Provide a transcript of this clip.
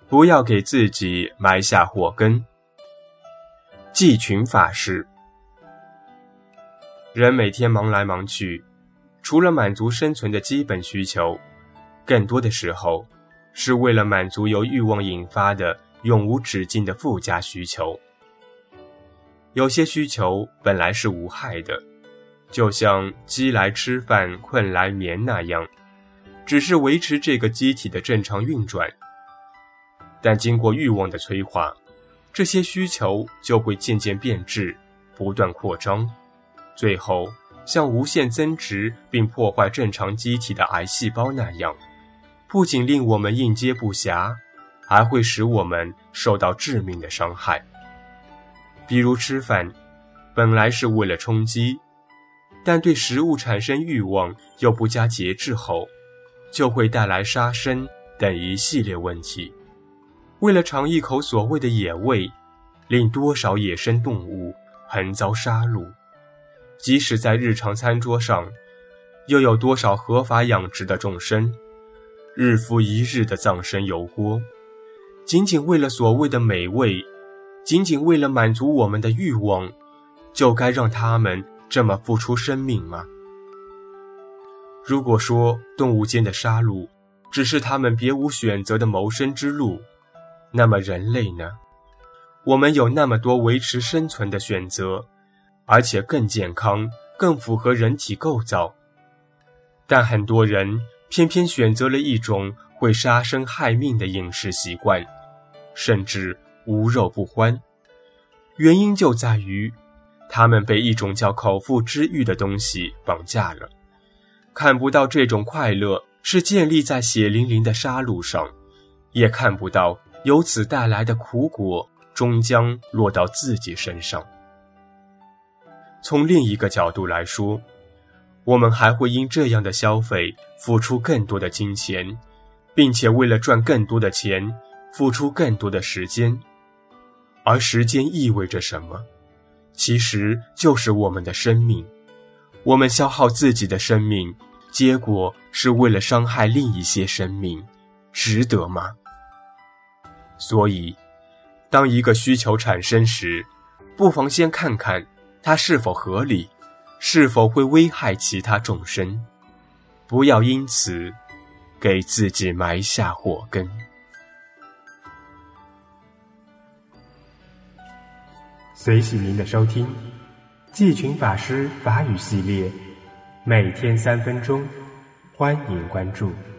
不要给自己埋下祸根。祭群法师。人每天忙来忙去，除了满足生存的基本需求，更多的时候是为了满足由欲望引发的永无止境的附加需求。有些需求本来是无害的，就像饥来吃饭，困来眠那样，只是维持这个机体的正常运转。但经过欲望的催化，这些需求就会渐渐变质，不断扩张，最后像无限增殖并破坏正常机体的癌细胞那样，不仅令我们应接不暇，还会使我们受到致命的伤害。比如吃饭，本来是为了充饥，但对食物产生欲望又不加节制后，就会带来杀生等一系列问题。为了尝一口所谓的野味，令多少野生动物横遭杀戮，即使在日常餐桌上，又有多少合法养殖的众生日复一日的葬身油锅，仅仅为了所谓的美味，仅仅为了满足我们的欲望，就该让他们这么付出生命吗？如果说动物间的杀戮只是他们别无选择的谋生之路，那么人类呢？我们有那么多维持生存的选择，而且更健康，更符合人体构造，但很多人偏偏选择了一种会杀生害命的饮食习惯，甚至无肉不欢。原因就在于他们被一种叫口腹之欲的东西绑架了，看不到这种快乐是建立在血淋淋的杀戮上，也看不到由此带来的苦果终将落到自己身上。从另一个角度来说，我们还会因这样的消费付出更多的金钱，并且为了赚更多的钱付出更多的时间。而时间意味着什么？其实就是我们的生命。我们消耗自己的生命，结果是为了伤害另一些生命，值得吗？所以当一个需求产生时，不妨先看看它是否合理，是否会危害其他众生，不要因此给自己埋下祸根。 随喜您的收听，季群法师法语系列，每天3分钟，欢迎关注。